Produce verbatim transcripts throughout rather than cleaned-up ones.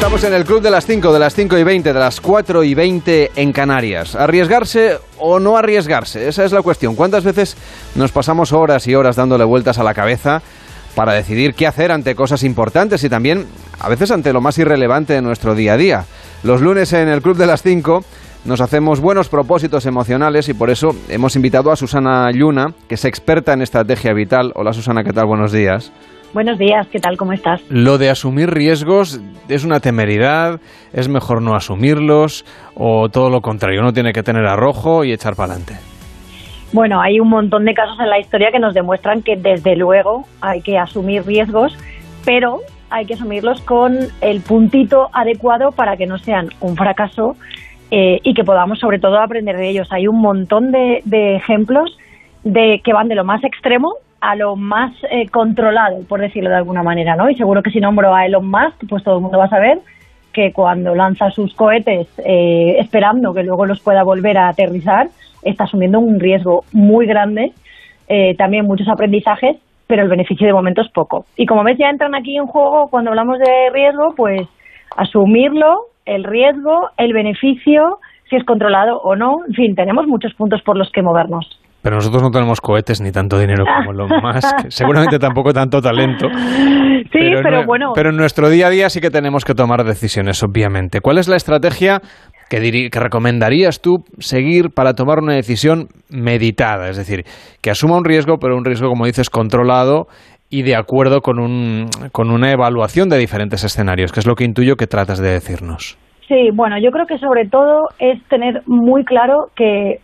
Estamos en el Club de las cinco, de las cinco y veinte, de las cuatro y veinte en Canarias. ¿Arriesgarse o no arriesgarse? Esa es la cuestión. ¿Cuántas veces nos pasamos horas y horas dándole vueltas a la cabeza para decidir qué hacer ante cosas importantes y también, a veces, ante lo más irrelevante de nuestro día a día? Los lunes en el Club de las cinco nos hacemos buenos propósitos emocionales y por eso hemos invitado a Susana Lluna, que es experta en estrategia vital. Hola Susana, ¿qué tal? Buenos días. Buenos días, ¿qué tal? ¿Cómo estás? Lo de asumir riesgos es una temeridad, es mejor no asumirlos o todo lo contrario, uno tiene que tener arrojo y echar para adelante. Bueno, hay un montón de casos en la historia que nos demuestran que desde luego hay que asumir riesgos, pero hay que asumirlos con el puntito adecuado para que no sean un fracaso eh, y que podamos sobre todo aprender de ellos. Hay un montón de, de ejemplos de que van de lo más extremo a lo más eh, controlado, por decirlo de alguna manera, ¿no? Y seguro que si nombro a Elon Musk, pues todo el mundo va a saber que cuando lanza sus cohetes eh, esperando que luego los pueda volver a aterrizar, está asumiendo un riesgo muy grande, eh, también muchos aprendizajes, pero el beneficio de momento es poco. Y como ves, ya entran aquí en juego, cuando hablamos de riesgo, pues asumirlo, el riesgo, el beneficio, si es controlado o no, en fin, tenemos muchos puntos por los que movernos. Pero nosotros no tenemos cohetes ni tanto dinero como Elon Musk, seguramente tampoco tanto talento. Sí, pero, pero no, bueno. Pero en nuestro día a día sí que tenemos que tomar decisiones, obviamente. ¿Cuál es la estrategia que, diri- que recomendarías tú seguir para tomar una decisión meditada? Es decir, que asuma un riesgo, pero un riesgo, como dices, controlado y de acuerdo con, un, con una evaluación de diferentes escenarios, que es lo que intuyo que tratas de decirnos. Sí, bueno, yo creo que sobre todo es tener muy claro que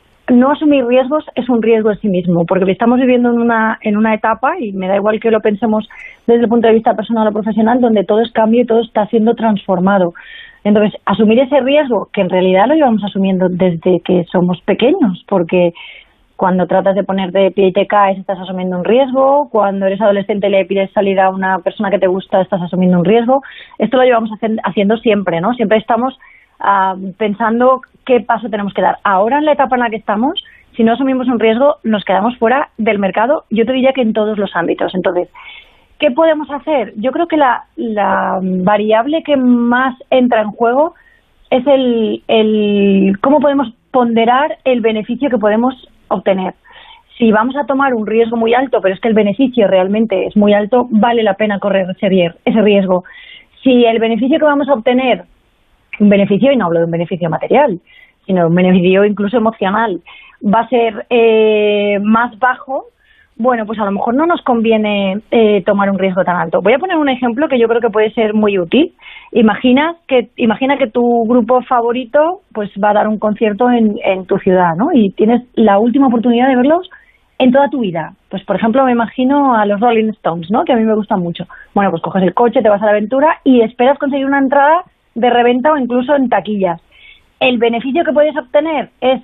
no asumir riesgos es un riesgo en sí mismo, porque estamos viviendo en una en una etapa, y me da igual que lo pensemos desde el punto de vista personal o profesional, donde todo es cambio y todo está siendo transformado. Entonces, asumir ese riesgo, que en realidad lo llevamos asumiendo desde que somos pequeños, porque cuando tratas de poner de pie y te caes, estás asumiendo un riesgo. Cuando eres adolescente y le pides salir a una persona que te gusta, estás asumiendo un riesgo. Esto lo llevamos haciendo siempre, ¿no? Siempre estamos Uh, pensando qué paso tenemos que dar. Ahora, en la etapa en la que estamos, si no asumimos un riesgo, nos quedamos fuera del mercado, yo te diría que en todos los ámbitos. Entonces, ¿qué podemos hacer? Yo creo que la, la variable que más entra en juego es el, el cómo podemos ponderar el beneficio que podemos obtener. Si vamos a tomar un riesgo muy alto, pero es que el beneficio realmente es muy alto, vale la pena correr ese, ese riesgo. Si el beneficio que vamos a obtener, un beneficio, y no hablo de un beneficio material, sino un beneficio incluso emocional, va a ser eh, más bajo, bueno, pues a lo mejor no nos conviene eh, tomar un riesgo tan alto. Voy a poner un ejemplo que yo creo que puede ser muy útil. Imagina que, imagina que tu grupo favorito pues va a dar un concierto en, en tu ciudad, ¿no? Y tienes la última oportunidad de verlos en toda tu vida. Pues, por ejemplo, me imagino a los Rolling Stones, ¿no? Que a mí me gustan mucho. Bueno, pues coges el coche, te vas a la aventura y esperas conseguir una entrada de reventa o incluso en taquillas. El beneficio que puedes obtener es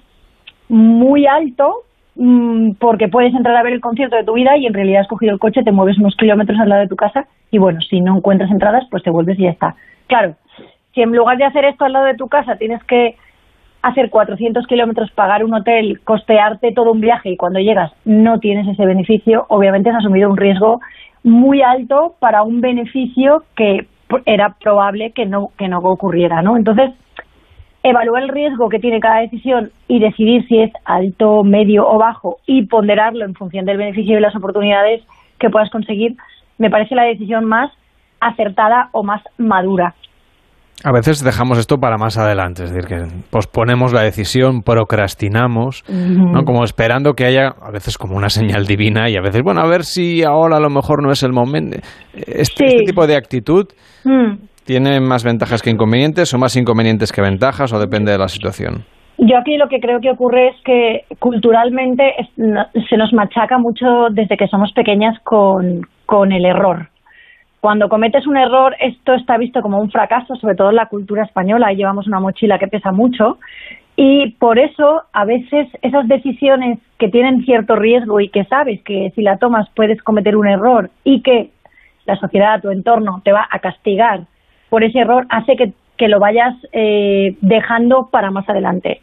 muy alto mmm, porque puedes entrar a ver el concierto de tu vida y en realidad has cogido el coche, te mueves unos kilómetros al lado de tu casa y bueno, si no encuentras entradas, pues te vuelves y ya está. Claro, si en lugar de hacer esto al lado de tu casa tienes que hacer cuatrocientos kilómetros, pagar un hotel, costearte todo un viaje y cuando llegas no tienes ese beneficio, obviamente has asumido un riesgo muy alto para un beneficio que era probable que no que no ocurriera, ¿no? Entonces, evaluar el riesgo que tiene cada decisión y decidir si es alto, medio o bajo y ponderarlo en función del beneficio y las oportunidades que puedas conseguir, me parece la decisión más acertada o más madura. A veces dejamos esto para más adelante, es decir, que posponemos la decisión, procrastinamos, uh-huh. ¿no? Como esperando que haya, a veces como una señal divina y a veces, bueno, a ver si ahora a lo mejor no es el momento. Este, sí. este tipo de actitud mm. tiene más ventajas que inconvenientes o más inconvenientes que ventajas o depende de la situación. Yo aquí lo que creo que ocurre es que culturalmente es, no, se nos machaca mucho desde que somos pequeñas con, con el error. Cuando cometes un error, esto está visto como un fracaso, sobre todo en la cultura española, y llevamos una mochila que pesa mucho, y por eso a veces esas decisiones que tienen cierto riesgo y que sabes que si la tomas puedes cometer un error y que la sociedad, tu entorno, te va a castigar por ese error, hace que, que lo vayas eh, dejando para más adelante.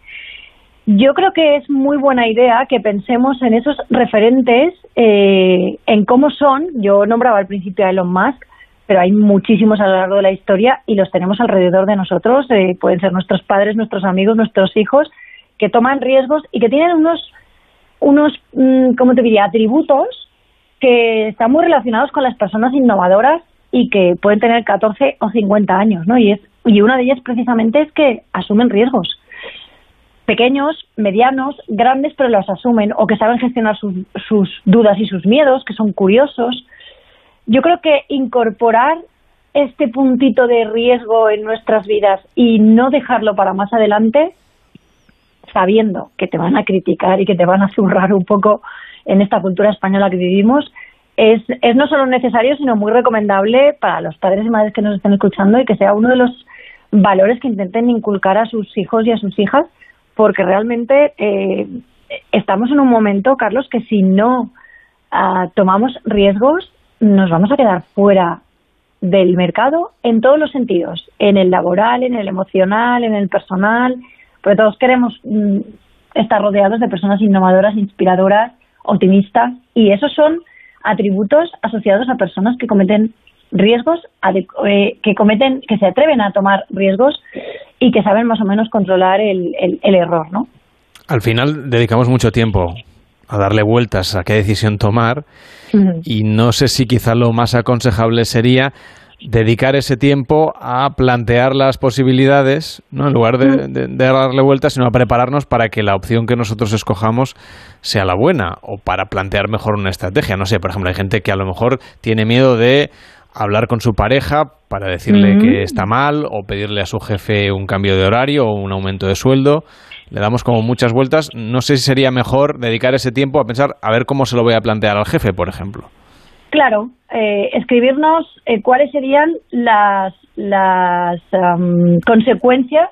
Yo creo que es muy buena idea que pensemos en esos referentes, eh, en cómo son. Yo nombraba al principio a Elon Musk, pero hay muchísimos a lo largo de la historia y los tenemos alrededor de nosotros, eh, pueden ser nuestros padres, nuestros amigos, nuestros hijos, que toman riesgos y que tienen unos, unos mmm, ¿cómo te diría?, atributos que están muy relacionados con las personas innovadoras y que pueden tener catorce o cincuenta años, ¿no? Y, es, y una de ellas precisamente es que asumen riesgos. Pequeños, medianos, grandes, pero los asumen, o que saben gestionar sus, sus dudas y sus miedos, que son curiosos. Yo creo que incorporar este puntito de riesgo en nuestras vidas y no dejarlo para más adelante, sabiendo que te van a criticar y que te van a zurrar un poco en esta cultura española que vivimos, es, es no solo necesario, sino muy recomendable para los padres y madres que nos estén escuchando, y que sea uno de los valores que intenten inculcar a sus hijos y a sus hijas, porque realmente eh, estamos en un momento, Carlos, que si no uh, tomamos riesgos, nos vamos a quedar fuera del mercado en todos los sentidos, en el laboral, en el emocional, en el personal, porque todos queremos mm, estar rodeados de personas innovadoras, inspiradoras, optimistas, y esos son atributos asociados a personas que cometen riesgos, eh, que cometen, que se atreven a tomar riesgos y que saben más o menos controlar el, el, el error, ¿no? Al final dedicamos mucho tiempo a darle vueltas a qué decisión tomar, uh-huh. y no sé si quizá lo más aconsejable sería dedicar ese tiempo a plantear las posibilidades, ¿no?, en lugar de, de, de darle vueltas, sino a prepararnos para que la opción que nosotros escojamos sea la buena, o para plantear mejor una estrategia. No sé, por ejemplo, hay gente que a lo mejor tiene miedo de hablar con su pareja para decirle uh-huh. que está mal, o pedirle a su jefe un cambio de horario o un aumento de sueldo. Le damos como muchas vueltas. No sé si sería mejor dedicar ese tiempo a pensar a ver cómo se lo voy a plantear al jefe, por ejemplo. Claro, eh, escribirnos eh, cuáles serían las, las um, consecuencias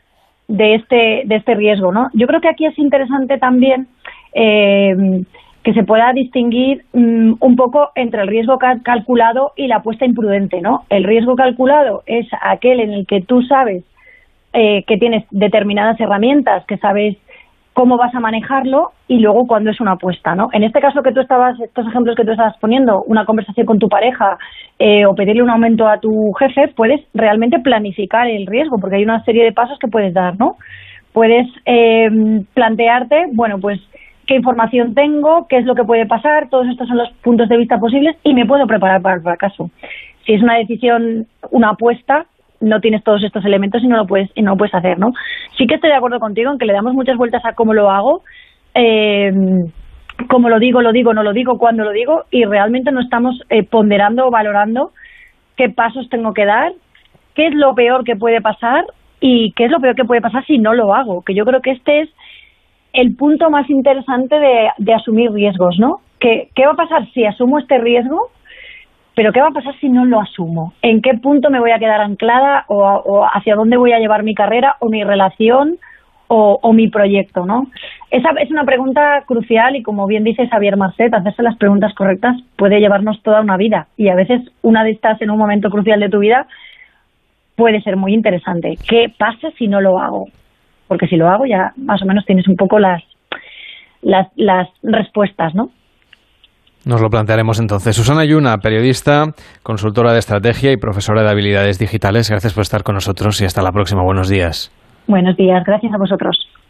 de este, de este riesgo, ¿no? Yo creo que aquí es interesante también eh, que se pueda distinguir um, un poco entre el riesgo cal- calculado y la apuesta imprudente, ¿no? El riesgo calculado es aquel en el que tú sabes eh, que tienes determinadas herramientas, que sabes cómo vas a manejarlo, y luego cuando es una apuesta, ¿no? En este caso que tú estabas, estos ejemplos que tú estabas poniendo, una conversación con tu pareja eh, o pedirle un aumento a tu jefe, puedes realmente planificar el riesgo, porque hay una serie de pasos que puedes dar, ¿no? Puedes eh, plantearte, bueno, pues qué información tengo, qué es lo que puede pasar, todos estos son los puntos de vista posibles y me puedo preparar para el fracaso. Si es una decisión, una apuesta, no tienes todos estos elementos y no lo puedes y no lo puedes hacer, ¿no? Sí que estoy de acuerdo contigo en que le damos muchas vueltas a cómo lo hago, eh, cómo lo digo, lo digo, no lo digo, cuándo lo digo, y realmente no estamos eh, ponderando o valorando qué pasos tengo que dar, qué es lo peor que puede pasar y qué es lo peor que puede pasar si no lo hago, que yo creo que este es el punto más interesante de, de asumir riesgos, ¿no? ¿Qué, ¿Qué va a pasar si asumo este riesgo? Pero ¿qué va a pasar si no lo asumo? ¿En qué punto me voy a quedar anclada o, o hacia dónde voy a llevar mi carrera o mi relación o, o mi proyecto, ¿no? Esa es una pregunta crucial y, como bien dice Xavier Marcet, hacerse las preguntas correctas puede llevarnos toda una vida, y a veces una de estas en un momento crucial de tu vida puede ser muy interesante. ¿Qué pasa si no lo hago? Porque si lo hago ya más o menos tienes un poco las, las, las respuestas, ¿no? Nos lo plantearemos entonces. Susana Yuna, periodista, consultora de estrategia y profesora de habilidades digitales. Gracias por estar con nosotros y hasta la próxima. Buenos días. Buenos días. Gracias a vosotros.